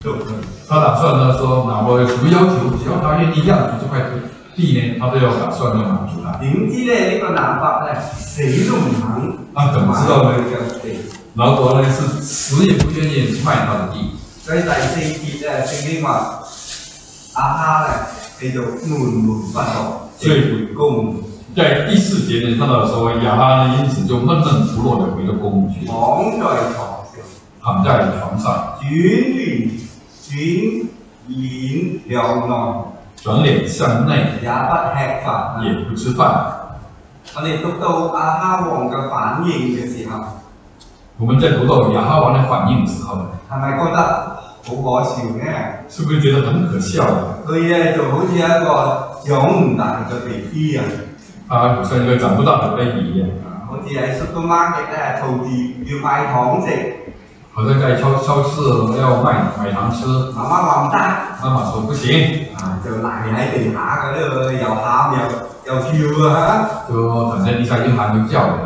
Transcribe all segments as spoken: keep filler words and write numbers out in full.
他打算呢说，老婆有什么要求，只要他愿意让出这块地呢，他都要打算要满足他。 點知咧呢、這個男伯咧死都唔肯。 啊，怎麼知道呢？ 地老婆呢是死也不願意賣他的地。 所以第四節咧聖經話亞哈咧叫做悶悶不樂， 所以回宮。 在第四節呢，看到說亞哈呢因此就悶悶不樂地回到宮去， 躺在床上， 躺在床上， 轉臉轉臉向內。 轉臉向內， 也不吃飯， 也不吃飯。 我哋讀到亞哈王嘅反應嘅時候， 我們在讀到亞哈王嘅反應嘅時候， 係咪覺得好可笑呢？ 是不是覺得很可笑？ 佢咧就好似一個長唔大嘅 B B 啊， 他好像一個長不大的 baby 一樣， 好似喺 supermarket 咧嘈住要買糖食， 好像在超超市要買買糖吃， 媽媽話唔得， 媽媽說不行。 啊，就賴喺地下嘅呢個又喊又又跳啊！ 就躺在地下又喊又叫嘅。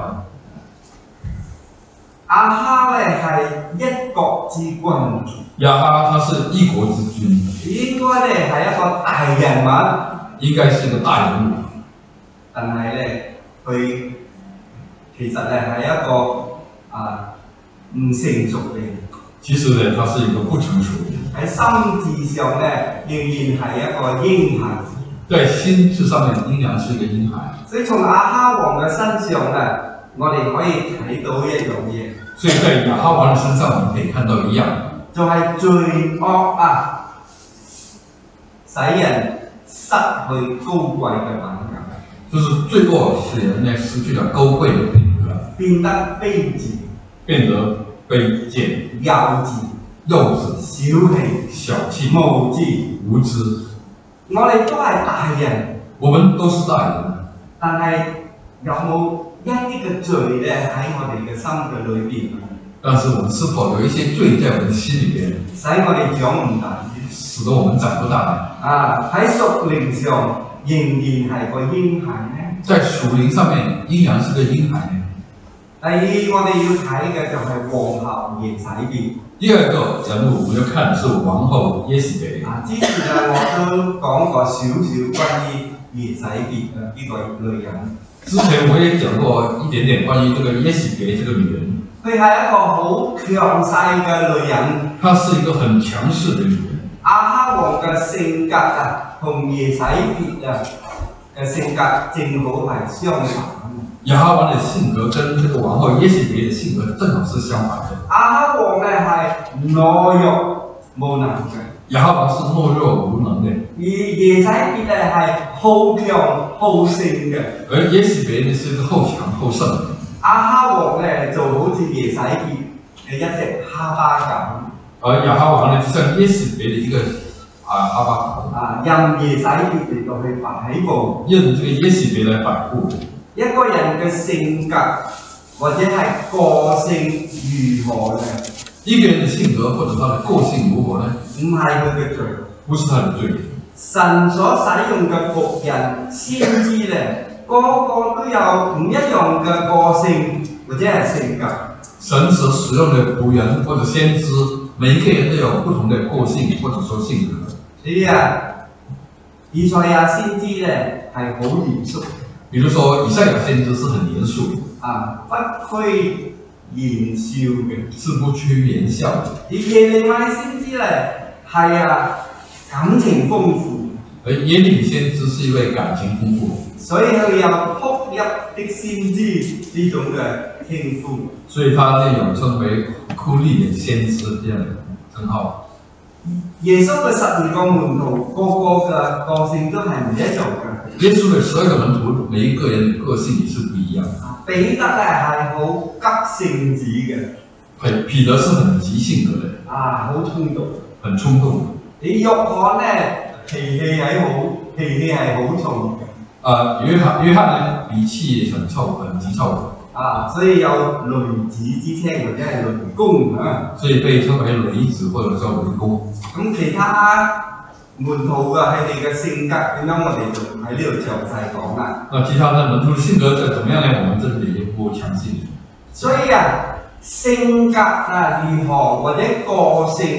亞哈咧係一國之君， 亞哈他是一國之君， 應該咧係一個大人物， 應該是個大人物， 但係咧佢其實咧係一個啊唔成熟嘅人。 其實呢，他是一個不成熟的人， 喺心智上咧，仍然係一個嬰孩子。 在心智上面仍然是一個嬰孩。 所以從亞哈王嘅身上咧，我哋可以睇到一樣嘢。 所以在亞哈王嘅身上，我們可以看到一樣， 就係罪惡啊，使人失去高貴嘅品格。 就是罪惡使人呢失去了高貴嘅品格， 變得卑賤， 變得卑賤。 幼稚、 幼稚、 小氣、 小氣、 無知、 無知。 我哋都係大人， 我們都是大人， 但係有冇一啲嘅罪咧喺我哋嘅心嘅裏邊？ 但是我們是否有一些罪在我們的心裏邊， 使我哋長唔大， 使得我們長不大？ 啊！喺屬靈上仍然係個嬰孩呢？ 在屬靈上面依然是個嬰孩呢？ 第二，我哋要睇嘅就係皇后耶洗別。 第二個人物，我們要看的是皇后耶洗別。啊， 之前啊，我都講過少少關於耶洗別嘅呢個女人。 之前我也講過一點點關於這個耶洗別這個女人。 佢係一個好強勢嘅女人。 她是一個很強勢的女人。 亞哈王嘅性格啊，同耶洗別啊嘅性格正好係相反。 亞哈王的性格跟這個王后耶洗別的性格正好是相反的。 亞哈王呢係懦弱無能嘅， 亞哈王是懦弱無能的， 而耶洗別呢係好強好勝嘅。 而耶洗別呢是一個後強後勝的。 亞哈王呢就好似耶洗別嘅一隻哈巴狗， 而亞哈王呢就像耶洗別的一個啊哈巴狗， 啊任耶洗別嚟到去擺佈， 任這個耶洗別來擺佈。 一個人嘅性格或者係個性如何呢？ 一個人嘅性格或者他的個性如何呢？ 唔係佢嘅罪， 不是他的罪。 神所使用嘅僕人先知咧，個個都有唔一樣嘅個性或者係性格。 神所使用嘅僕人或者先知，每一個人都有不同的個性或者說性格。 所以啊，以賽亞先知咧係好嚴肅。 比如說，以賽亞先知是很嚴肅的， 啊，不拘言笑嘅， 是不拘言笑的。 而耶利米先知咧係啊感情豐富， 而耶利米先知是一位感情豐富， 所以佢有哭泣的先知呢種嘅稱呼。 所以他就有稱為哭泣的先知這樣的稱號。 耶穌嘅十二個門徒，個個嘅個性都係唔一樣嘅。 耶穌的十二個門徒，每一個人的個性也是不一樣。 彼得咧係好急性子嘅， 係彼得是很急性格嘅， 啊，好衝動， 很衝動。 你約翰咧脾氣係好，脾氣係好重嘅。 啊，約翰約翰呢脾氣很臭，很急躁。 啊，所以有雷子之稱或者係雷公啊。所以被稱為雷子或者叫雷公。 咁其他門徒嘅佢哋嘅性格點樣，我哋就喺呢度詳細講啦。 那其他的門徒性格怎麼樣呢？我們這裡也不詳細。 所以啊，性格啊如何或者個性如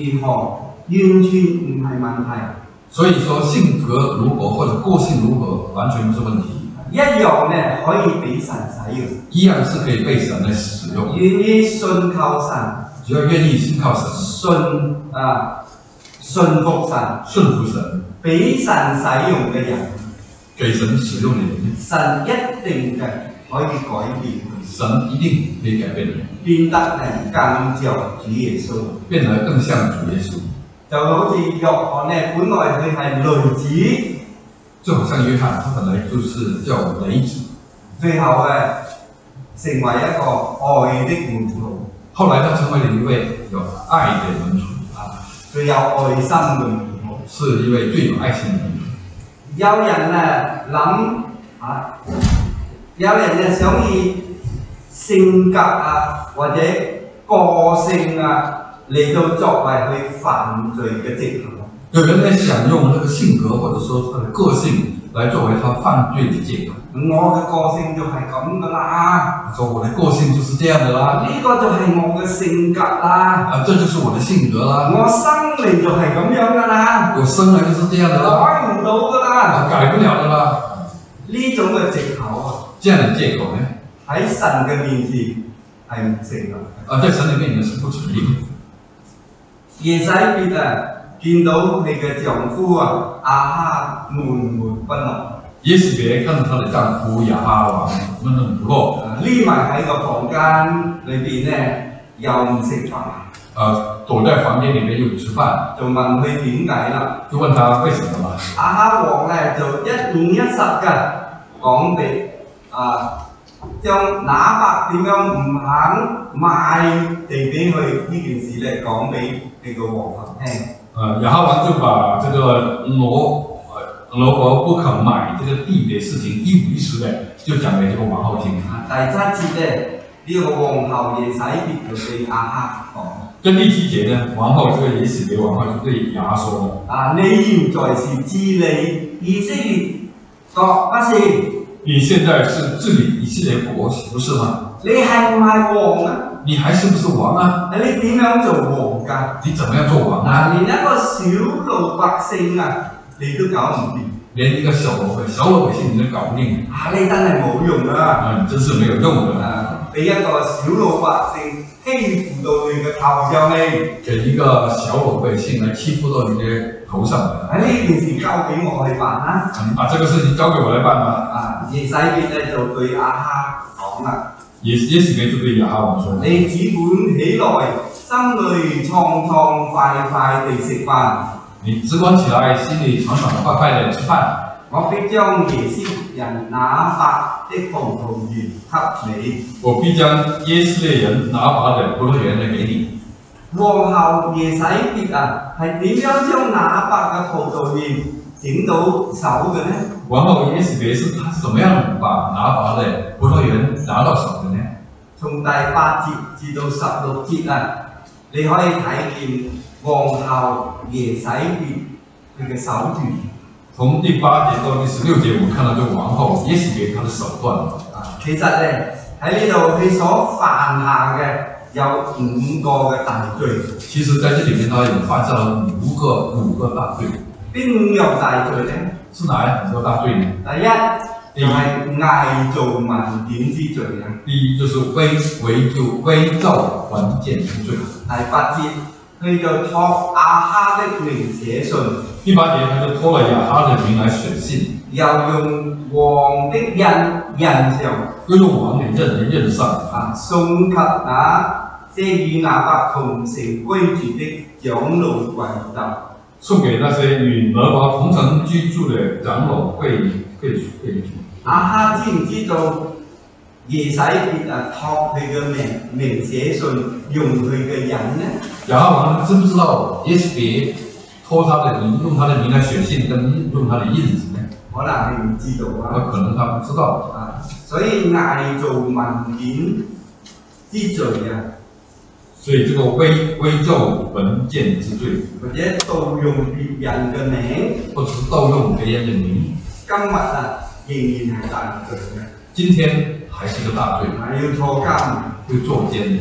如何，完全唔係問題。 所以說性格如何或者個性如何，完全不是問題。 一樣咧可以俾神使用， 一樣是可以被神來使用。 願意信靠神， 只要願意信靠神， 信啊信服神， 順服神， 俾神使用嘅人， 給神使用的人， 神一定嘅可以改變， 神一定可以改變人， 變得係更像主耶穌， 變得更像主耶穌。 就好似約翰咧，本來佢係雷子， 就好像約翰，他本來就是叫雷子， 最後誒成為一個愛的門徒。 後來他成為了一位有愛的門徒， 啊，最有愛心嘅門徒， 是一位最有愛心的門徒。 有人咧諗啊，有人咧想以性格啊或者個性啊嚟到作為佢犯罪嘅藉口。 有人呢想用那個性格或者說他的個性來作為他犯罪的借口。 我嘅個性就係咁噶啦， 他說我的個性就是這樣的啦， 呢個就係我嘅性格啦， 啊，這就是我的性格啦， 我生嚟就係咁樣噶啦， 我生來就是這樣的啦， 改唔到噶啦， 啊，改不了的啦。 呢種嘅藉口啊， 這樣的借口呢， 喺神嘅面前係唔成立。 啊，在神的面前是不成立的。 耶洗別啊，見到佢嘅丈夫啊亞哈悶悶不樂， 耶洗別看到她的丈夫亞哈王悶悶不樂， 匿埋喺個房間裏邊咧，又唔食飯， 呃，躲在房間裡面又不吃飯， 就問佢點解啦。 就問他為什麼啦。 亞哈王咧就一五一十嘅講俾啊，將拿伯點樣唔肯賣地俾佢呢件事咧講俾呢個王后聽。 呃，亞哈王就把這個羅呃羅伯不肯買這個地的事情一五一十的就講給這個王后聽。 啊，第七節咧，呢、這個皇后耶洗別就對亞哈講。跟第七節呢，皇后這個耶洗別王后就對亞哈說了： 啊，你現在是治理以色列國不是？ 你現在是治理以色列國，不是嗎？ 你係唔係王啊？ 你還是不是王啊？ 你點樣做王㗎？ 你怎麼樣做王啊？ 啊，連一個小老百姓啊，你都搞唔掂。連一個小老百小老百姓你都搞唔掂。 啊，你真係冇用啊！ 啊，你真是沒有用的。 啊，俾一個小老百姓欺負到你嘅頭上嚟。 給一個小老百姓來欺負到你的頭上來。 喺呢件事交俾我去辦啦。 你把這個事情交給我來辦嗎？ 啊，耶洗別咧就對亞哈講啦。 耶耶洗別就對亞哈王說： 你只管起來，心裏暢暢快快地食飯。 你只管起來，心裏爽爽快快地吃飯。 我必將耶斯人拿伯的葡萄園給你。 我必將耶斯列人拿伯的葡萄園來給你。 皇后耶洗別啊，係點樣將拿伯嘅葡萄園整到手嘅呢？ 皇后耶洗別是他是怎麼樣把拿伯的葡萄園拿到手的呢？ 從第八節至到十六節啊，你可以睇見皇后耶洗別佢嘅手段。 從第八節到第十六節，我看到這個皇后耶洗別他的手段。 啊，其實咧喺呢度佢所犯下嘅有五個嘅大罪。 其實在這裡面，他有犯下了五個五個大罪。 邊五樣大罪咧？ 是哪五個大罪呢？ 第一就係偽造文件之罪啊。 第一就是偽偽就偽造文件之罪。 第八節佢就託亞哈的名寫信。 第八節他就託了亞哈的名來寫信， 又用王的印印上， 又用王的印嚟印上啊，送給那些與亞伯同城居住的長老貴胄。送給那些與拿伯同城居住的長老貴貴貴族。 亞哈知唔知道耶洗別啊託佢嘅名名寫信，用佢嘅印呢？ 亞哈王知唔知道耶洗別託他的名，用他的名來寫信，跟用他的印子呢？ 可能你唔知道啊。 可能他不知道。 啊，所以偽造文件之罪啊。 所以這個偽偽造文件之罪， 或者盜用別人嘅名， 或者是盜用別人嘅名， 今日啊仍然係大罪嘅。 今天還是個大罪， 係要坐監， 要坐監嘅。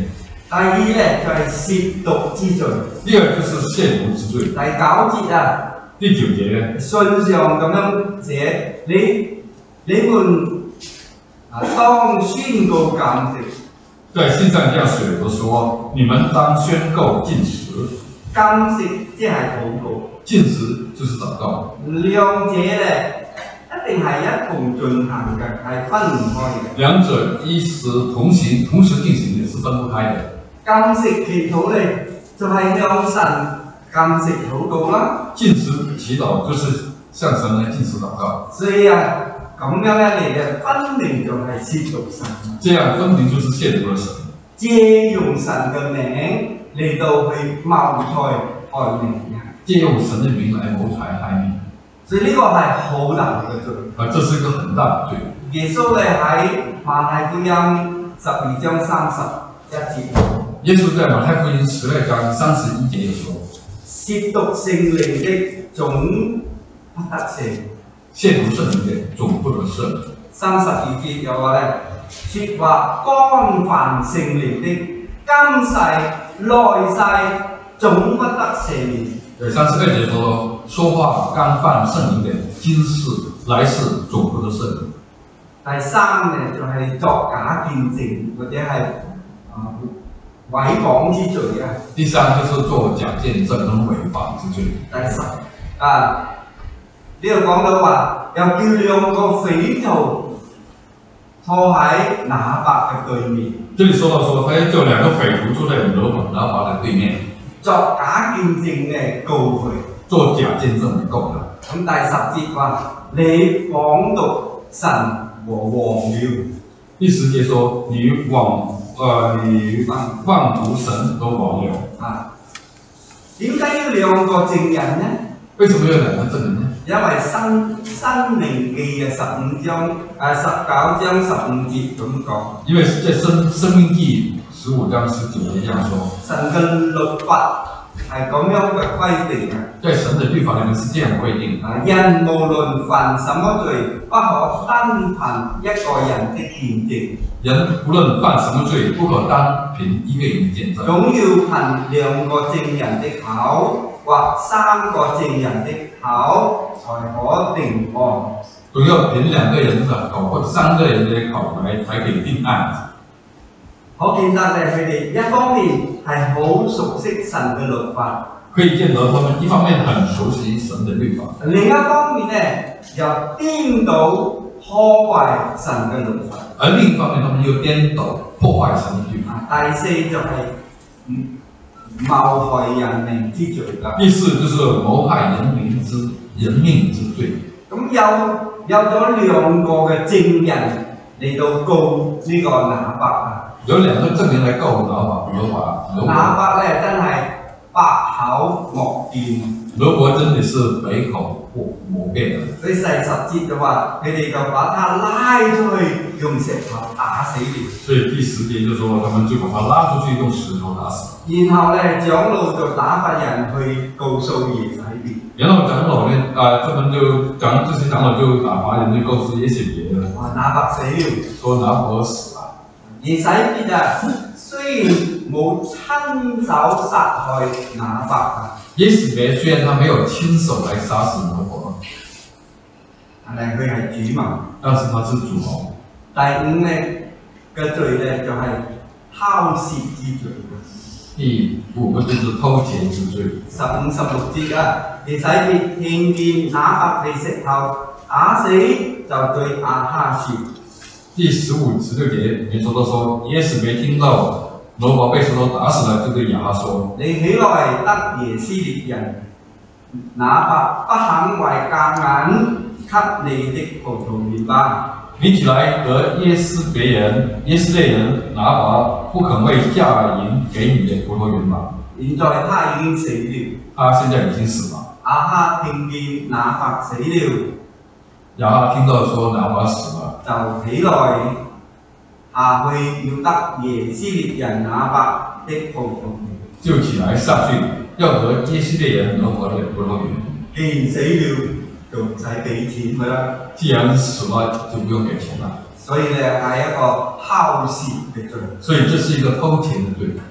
第二咧就係褻瀆之罪。 第二就是亵瀆之罪。 第九節啊， 第九節信上咁樣寫，你你們啊當宣告禁食。 在信上這樣寫着說，你們當宣告禁食。 禁食即係禱告， 禁食就是禱告。 兩者咧一定係一同進行嘅，係分唔開嘅。 兩者一時同行，同時進行也是分不開的。 禁食祈禱咧就係、是、向神禁食禱告啦。禁食祈禱就是向神嚟禁食禱告。 所以啊，咁樣一嚟嘅分明就係褻瀆神。這樣分明就是褻瀆了神。 借用神嘅名嚟到去謀財害命嘅。 借用神嘅名嚟謀財害命。 所以呢個係好大嘅罪。 啊，這是一個很大嘅罪。 耶穌咧喺馬太福音十二章三十一節。 耶穌在馬太福音十二章三十一節嘅時候， 褻瀆聖靈的總不得赦。 褻瀆聖靈的總不得赦。 三十二節有話咧，説話干犯聖靈的，今世來世總不得赦免。 對，三十二節說，說話干犯聖靈的，今世來世總不得赦免。 第三呢，就係、是、作假見證或者係啊毀謗之罪啊。 第三就是做假見證跟毀謗之罪。 第十啊，呢度講到話，又叫兩個匪徒坐喺拿伯嘅對面。 這裡說到說，他就兩個匪徒坐在拿伯拿伯嘅對面， 作假見證嘅告佢。做假見證嘅告佢。咁第十節話，你枉讀神和王了。 第十節說，你枉呃你妄讀神和王了。啊， 點解要兩個證人呢？ 為什麼要兩個證人呢？ 因為申申命記嘅十五章啊十九章十五節咁講。因為在申申命記十五章十九節這樣說。神嘅律法係咁樣嘅規定嘅。在神嘅律法裡面是這樣規定。啊，人無論犯什麼罪，不可單憑一個人的見證。人無論犯什麼罪，不可單憑一個人的見證。總要憑兩個證人的口。或三個證人的口才可定案。總要憑兩個人的口或三個人的口來才可以定案。可見得咧，佢哋一方面係好熟悉神嘅律法，可以見到他們一方面很熟悉神的律法，另一方面咧又顛倒破壞神嘅律法。而另一方面，他們又顛倒破壞神嘅律法。第四就係、是、嗯。謀害人命之罪啦。第四就是謀害人民之人命之罪。咁有有咗兩個嘅證人嚟到告呢個拿伯啊。有兩個證人嚟告拿伯，拿伯拿伯咧真係百口莫辯。拿伯真的是百口莫辯啊！所以第十節就話，佢哋就把他拉出去，用石頭打死了。所以第十節就說，他們就把他拉出去，用石頭打死。然後咧，長老就打發人去告訴耶洗別。然後長老呢，啊，他們就長這些長老就打發人去告訴耶洗別了。啊，拿伯死了，說拿伯死了。耶洗別啊，雖然冇親手殺害拿伯啊。耶洗別雖然他沒有親手來殺死拿伯，但係佢係主謀。但是他是主謀。第五咧嘅罪咧就係偷竊之罪。第五個就是偷竊之罪。十五十六節啊，耶洗別聽見拿伯被石頭打死，就對亞哈說。第十五十六節，你說到說耶洗別聽到拿伯被石頭打死了，就對亞哈說：你起來得耶斯列人拿伯不肯為價銀給你的葡萄園吧。你起來得耶斯別人耶斯列人拿伯不肯為價銀給你的葡萄園吧。現在他已經死了。他現在已經死了。亞哈聽見拿伯死了，亞哈聽到說拿伯死了，就起來下去要得耶斯列人拿伯的葡萄園。就起來下去要得耶斯列人拿伯的葡萄園。既然死了，就唔使俾錢佢啦。既然死了，就不用給錢啦。所以咧係一個偷竊嘅罪。所以這是一個偷竊嘅罪。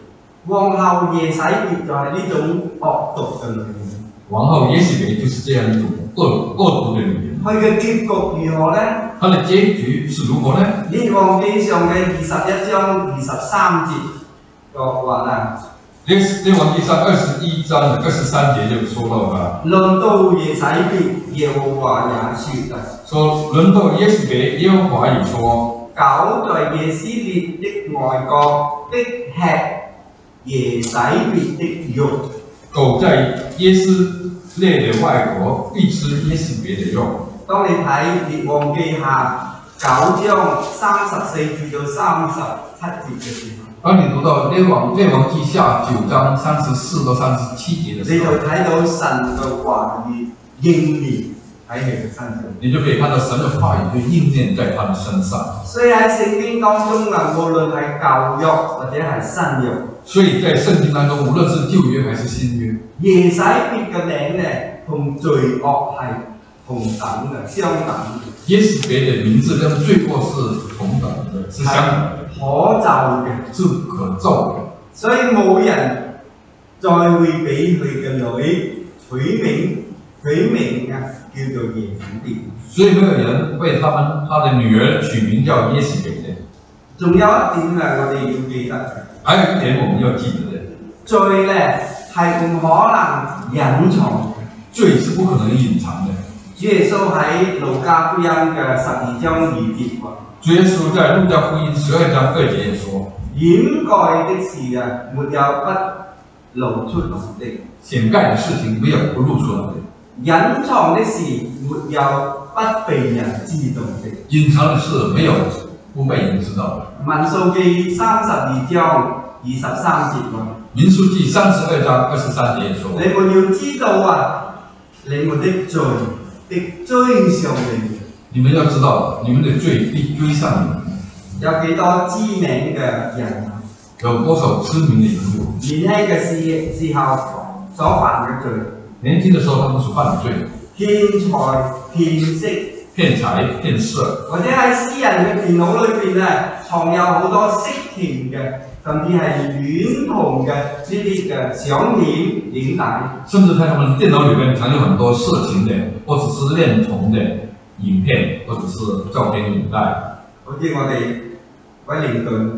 皇后耶洗別就係呢種惡毒嘅女人。 王后耶洗别就是这样一种恶恶毒的女人。 佢嘅結局如何呢？ 她的结局是如何呢？ 列王記上嘅二十一章二十三節就話啦。 列列王記上二十一章的二十三节就说到了， 論到耶洗別，耶和華也說啊， 说轮到耶洗别，耶和華也说， 狗在耶斯列的外國的吃耶洗別的肉。 狗在耶斯列的外國必吃耶洗别的肉。 當你睇列王記下九章三十四至到三十七節嘅時候， 當你讀到列王列王記下九章三十四到三十七節嘅時候， 你就睇到神嘅話語應驗喺佢嘅身上。 你就可以看到神的話語就應驗在他們身上。 所以喺聖經當中啊，無論係舊約或者係新約， 所以在聖經當中，無論是舊約還是新約， 耶洗別嘅名咧，同罪惡係同等嘅，相等嘅。 耶洗別的名字跟罪惡是同等的，是相等的， 可咒嘅， 是可咒的。 所以冇人再會俾佢嘅女取名取名啊，叫做耶洗別。 所以沒有人為他們他的女兒取名叫耶洗別的。 仲有一點啊，我哋要記得。 還有一點我們要記得的， 罪咧係唔可能隱藏嘅。 罪是不可能隱藏的。 主耶穌喺路加福音嘅十二章二節話： 主耶穌在路加福音十二章二節也說： 掩蓋的事啊，沒有不露出來的； 掩蓋的事情沒有不露出來的； 隱藏的事沒有不被人知道的。 隱藏的事沒有不被人知道的。 民數記三十二章二十三節話： 民數記三十二章二十三節說： 你們要知道啊，你們的罪必追上你們。 你們要知道，你們的罪必追上你們。 有幾多知名嘅人？ 有多少知名的人物？ 年輕嘅時時候所犯嘅罪。 年輕的時候，他們所犯的罪， 騙財騙色。 騙財騙色， 或者喺私人嘅電腦裏邊咧，藏有好多色情嘅，甚至係戀童嘅呢啲嘅相片影帶。 甚至在他們電腦裏面藏有很多色情的，或者是戀童的影片，或者是照片影帶。 好似我哋威靈頓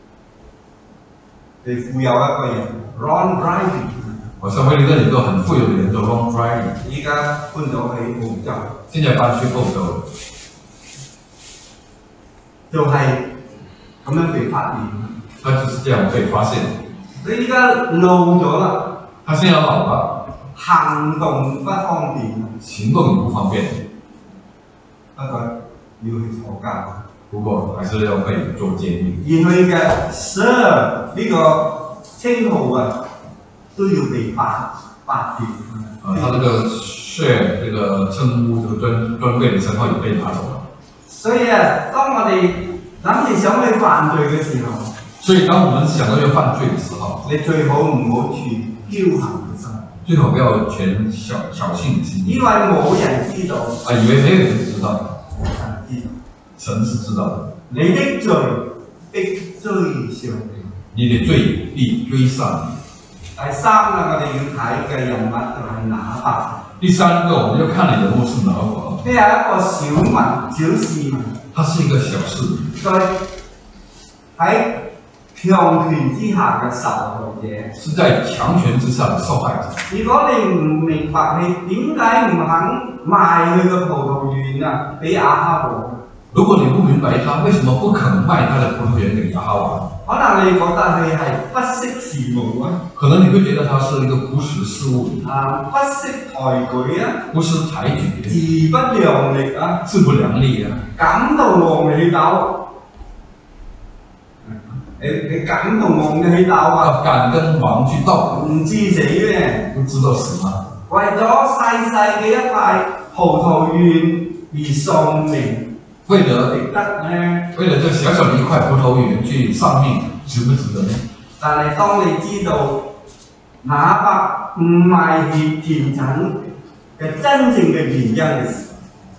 哋富有一個人 Ron Brady， 好像威靈頓有一個很富有的人叫 Ron Brady， 依家搬咗去澳洲。 現在搬去澳洲， 就係咁樣被發現。 他就是這樣被發現。 佢依家老咗啦， 他現在老了， 行動不方便， 行動也不方便， 不過要去坐監。 不過還是要被做監獄。 而佢嘅 Sir 呢個稱號啊，都要被拔拔掉。 啊，他這個 Sir 這個稱呼，這個尊尊貴的稱號也被拿走了。 所以啊，當我哋諗住想去犯罪嘅時候， 所以當我們想到要犯罪的時候， 你最好唔好存僥倖嘅心， 最好不要存小僥倖的心， 因為冇人知道。 啊，以為沒有人知道， 神知道， 神是知道的。 你的罪必追上你。 你的罪必追上你。 第三啊，我哋要睇嘅人物就係拿伯。 第三個，我們要看的人物是拿伯。 佢係一個小民、小市民。 他是一個小市民。 在喺強權之下嘅受害者。 是在強權之下的受害者。 如果你唔明白你點解唔肯賣佢嘅葡萄園啊，俾亞哈王？ 如果你不明白他為什麼不肯賣他的葡萄園給亞哈王， 可能你覺得佢係不識時務啊， 可能你會覺得他是一個不識時務啊，不識抬舉啊， 不識抬舉， 自不量力啊， 自不量力啊， 感動王去鬥，你你感動王去鬥啊， 敢跟王去鬥， 唔知死咩？ 不知道死嗎？ 為咗細細嘅一塊葡萄園而喪命。 為了值得呢？ 為了這小小的一塊葡萄園去喪命，值不值得呢？ 但係當你知道拿伯唔係田田產嘅真正嘅原因嘅時候，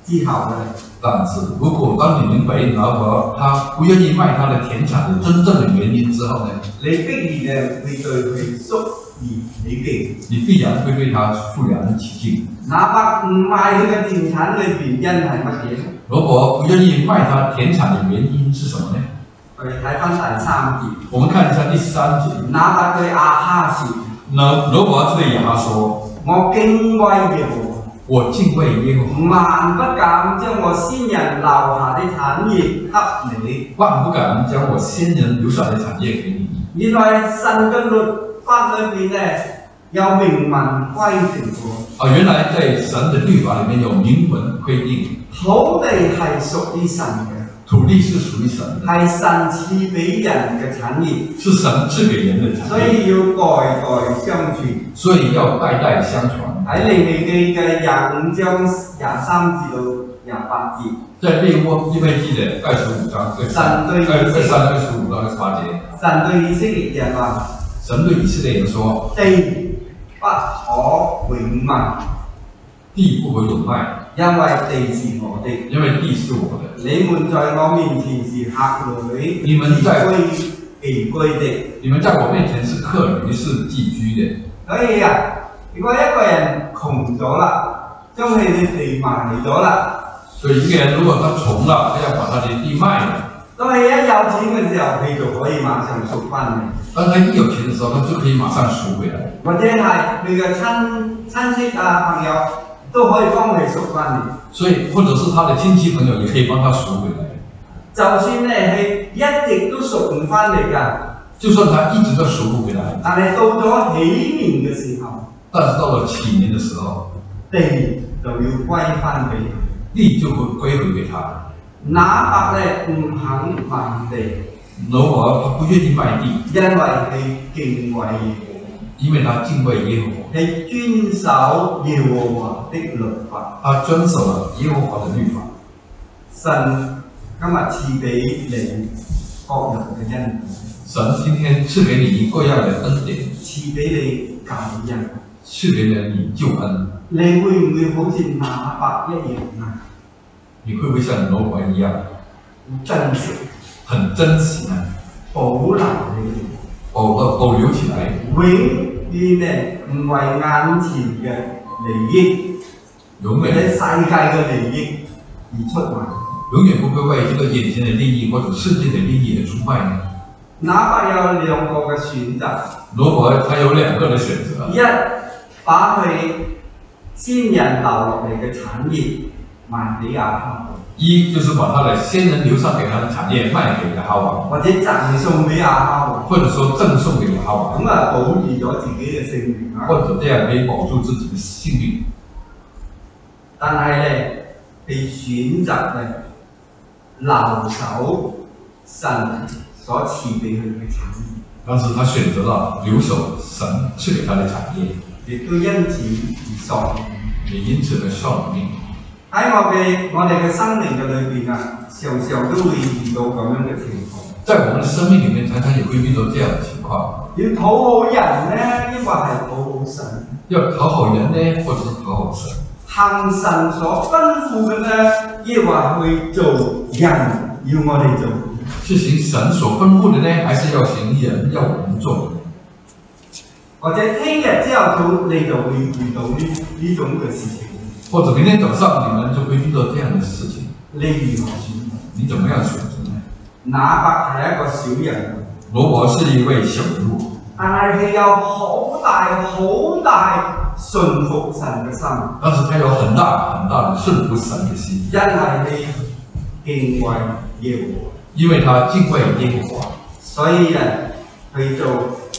之後嘅。 但是如果當你明白老婆她不願意賣她的田產的真正的原因之後呢， 你必然誒會對佢肅然起敬。 你必然會對她肅然起敬。 哪怕唔賣佢嘅田產嘅原因係乜嘢？ 羅伯不願意賣他田產的原因是什麼呢？ 我哋睇翻第三節。 我們看一下第三節。 哪怕對亞哈說， 那羅伯對亞哈說： 我敬畏耶和華， 我敬畏耶和華， 萬不敢將我先人留下的產業給你。 萬不敢將我先人留下的產業給你。 原來神嘅律法裏邊咧有明文規定過。 啊，原來在神的律法裡面有明文規定， 土地係屬於神嘅。 土地是屬於神的， 係神賜俾人嘅產業， 是神賜給人的產業， 所以要代代相傳。 所以要代代相傳。 喺利未記嘅廿五章廿三至到廿八節， 在利未利未記嘅二十五章二三二三二十五到二十八節， 神對以色列人話： 神對以色列人說： 地不可永賣， 地不可永賣， 因為地是我的， 因為地是我的。 你們在我面前是客旅， 你們在寄居的。 你們在我面前是客旅，是寄居的。 所以啊，如果一個人窮咗啦，將佢嘅地賣咗啦。 所以一個人如果他窮了，他要把他的地賣了。 當佢一有錢嘅時候，佢就可以馬上贖翻嚟。 當他一有錢的時候，他就可以馬上贖回來。 或者係佢嘅親親戚啊朋友都可以幫佢贖翻嚟。所以， 或者是他的親戚朋友也可以幫他贖回來。 就算咧係一直都贖唔翻嚟㗎， 就算他一直都贖不回來， 但係到咗起年嘅時候， 但是到了起年的時候， 地就要歸翻俾佢。 地就會歸回給他。 哪伯咧唔肯賣地， 羅伯他不願意賣地， 因為佢敬畏耶和華， 因為他敬畏耶和華， 係遵守耶和華的律法， 他遵守了耶和華的律法。 神今日賜俾你各樣嘅恩典， 神今天賜給你各樣的恩典， 賜俾你救恩， 賜給了你救恩。 你會唔會好似亞伯一樣啊？ 你會不會像羅伯一樣， 珍惜、 很珍惜呢？ 保留你， 保保留起來， 永遠咧唔為眼前嘅利益， 永或者世遠界嘅利益而出賣。 永遠不會為這個眼前的利益或者世界的利益而出賣呢？ 亞伯有兩個嘅選擇， 羅伯他有兩個嘅選擇， 一把佢先人留落嚟嘅產業賣俾亞哈王， 一就是把他的先人留下給他的產業賣給亞哈王， 或者贈送俾亞哈王， 或者說贈送給亞哈王， 咁啊保住咗自己嘅性命啊！ 或者這樣可以保住自己的性命。 但係咧，佢選擇咧留守神所賜俾佢嘅產業， 但是他選擇了留守神賜給他的產業， 亦都因此而喪命。 也因此而喪命。 喺我嘅我哋嘅生命嘅裏邊啊，常常都會遇到咁樣嘅情況。 在我們的生命裡面，常常也會遇到這樣的情況。 要討好人咧，抑或係討好神？ 要討好人呢，或者是討好神？ 行神所吩咐嘅咧，抑或去做人要我哋做？ 是行神所吩咐的呢，還是要行人要我們做的？ 或者聽日朝頭早你就會遇到呢呢種嘅事情， 或者明天早上你們就會遇到這樣的事情， 你如何選擇？ 你怎麼樣選擇呢？ 亞伯係一個小人， 羅伯是一位小人物， 但係佢有好大好大順服神嘅心， 但是他有很大很大的順服神嘅心， 因為佢敬畏耶和華， 因為他敬畏耶和華， 所以人去做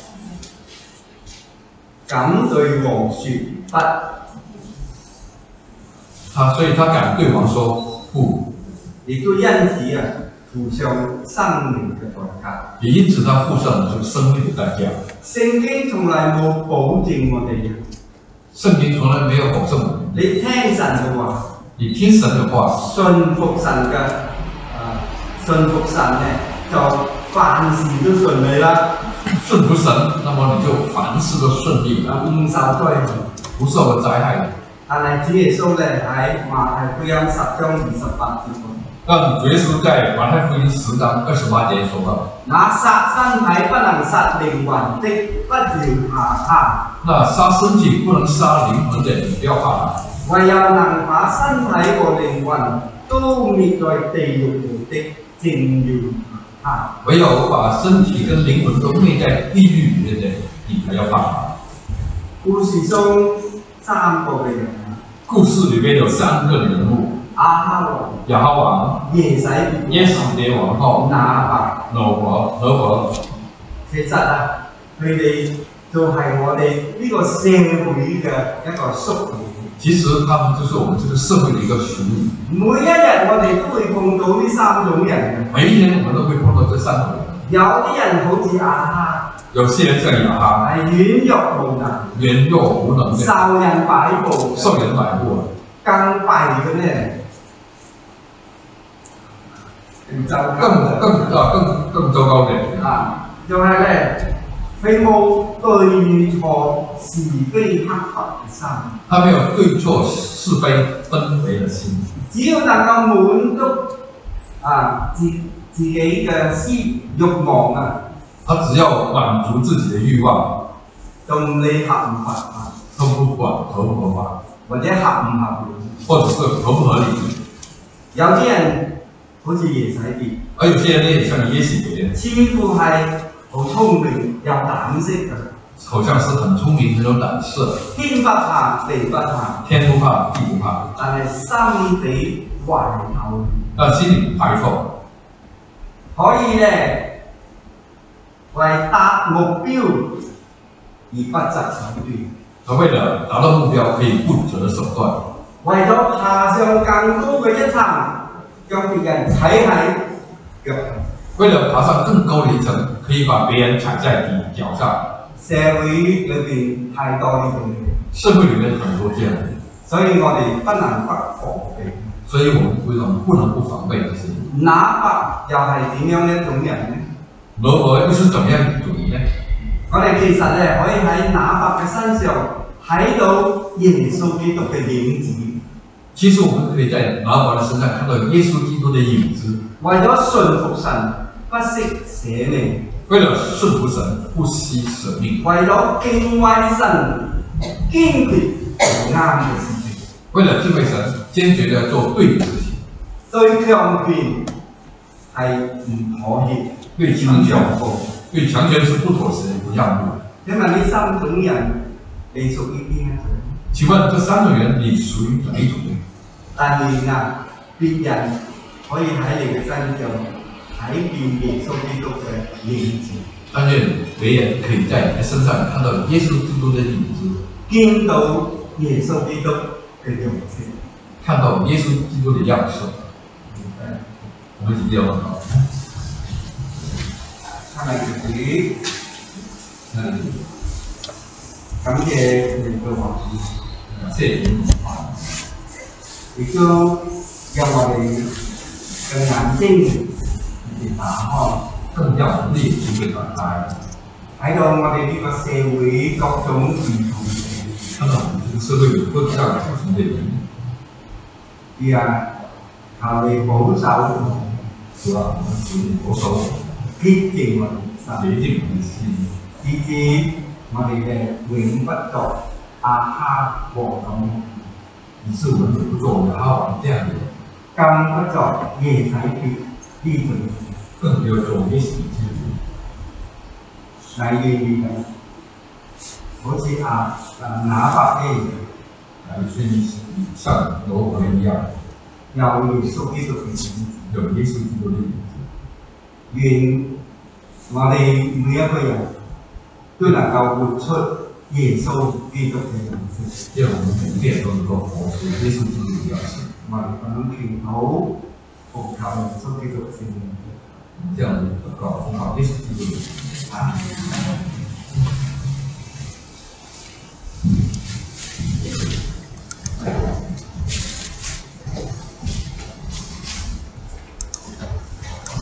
敢對王說不。 他所以他敢對王說不， 亦都因此啊付上生命嘅代價。 也因此他付上了這個生命的代價。 聖經從來冇保證我哋嘅， 聖經從來沒有保證我們。 你聽神嘅話， 你聽神的話， 信服神嘅啊，信服神咧就凡事都順利啦。 順服神，那麼你就凡事都順利啦， 唔受災害， 不受災害。 但係主耶穌咧喺馬太福音十章二十八節講。 但主耶穌在马太福音十章二十八节说到： 那殺身體不能殺靈魂的，不要怕他； 那杀身体不能杀灵魂的，你不要怕他； 唯有能把身體和靈魂都滅在地獄裏的，正要怕他。 唯有把身體跟靈魂都滅在地獄裏面的，你才要怕他。 故事中三個嘅人， 故事裏面有三個人物。 亞哈王、 亞哈王、 耶洗耶洗別王后、 拿伯、 挪伯、挪伯。 其實啊，佢哋就係我哋呢個社會嘅一個縮影。 其實他們就是我們這個社會的一個縮影。 每一日我哋都會碰到呢三種人嘅。 每一天我們都會碰到這三種人。 有啲人好似亞哈， 有些人像亞哈， 係軟弱無能、 軟弱無能嘅， 受人擺佈、 受人擺佈。 更弊嘅咧。更糟糕更更啊更更糟糕嘅啊，就係咧，佢冇對與錯、是非黑白嘅心。他沒有對錯是非分為嘅心。 只要能夠滿足啊自自己嘅私慾望啊， 他只要滿足自己嘅慾望， 就唔理合唔合法， 都不管合唔合法， 或者合唔合理， 或者是合不合理。 有啲人。好似耶洗別， 而有些人咧，像耶洗別， 似乎係好聰明有膽識嘅， 好像是很聰明很有膽識， 天不怕地不怕， 天不怕地不怕， 但係心地懷厚， 但心裏懷厚， 可以咧為達目標而不擇手段， 他為了達到目標可以不擇手段， 為咗爬上更高嘅一層。讓別人踩喺腳下， 為了爬上更高的一層，可以把別人踩在你腳上。 社會裏邊太多呢種嘢， 社會裏面很多這樣的， 所以我哋不能不防備。 所以我們為什麼不能不防備這些？ 拿伯又係點樣一種人呢？ 挪伯又是怎樣一種人呢？ 我哋其實咧可以喺拿伯嘅身上睇到耶穌基督嘅影子。 其實我們可以在拿伯的身上看到耶穌基督的影子。 為咗順服神，不惜捨命； 為了順服神，不惜捨命； 為咗敬畏神，堅決做啱嘅事情； 為了敬畏神，堅決地做對的事情。 對強權係唔妥協， 對強權對強權是不妥協不讓步。 因為呢三種人，你屬於邊一種？ 請問這三種人，你屬於哪一種呢？ 但願啊，別人可以喺你嘅身上睇見耶穌基督嘅影子。 但願別人可以在你的身上看到耶穌基督的影子， 見到耶穌基督嘅樣式， 看到耶穌基督的樣式。嗯、我們一定要很好。 係咪主？嗯，感謝你嘅話語， 謝謝你。 亦都讓我哋嘅眼睛被打開， 更讓我們的眼睛被打開，睇到我哋呢個社會各種唔同嘅， 看到我們這個社會有各樣不同的人。 主啊，求你保守， 主啊，求你保守， 潔淨我哋潔淨我哋心， 以致我哋嘅永不作亞哈王咁。 以致我們不做亞哈王這樣的人， 更不作耶洗別呢種人， 更不要做耶洗別。 你願意嘅，好似亞啊拿伯一樣， 係所以像挪伯一樣， 有耶穌基督嘅影子， 有耶穌基督的影子。 願我哋每一個人都能夠活出耶穌基督嘅樣式， 讓我們每一個人都能夠活出耶穌基督的樣式。 我哋咁樣祈禱，奉靠耶穌基督嘅聖名。 這樣禱告，奉靠耶穌基督的聖名。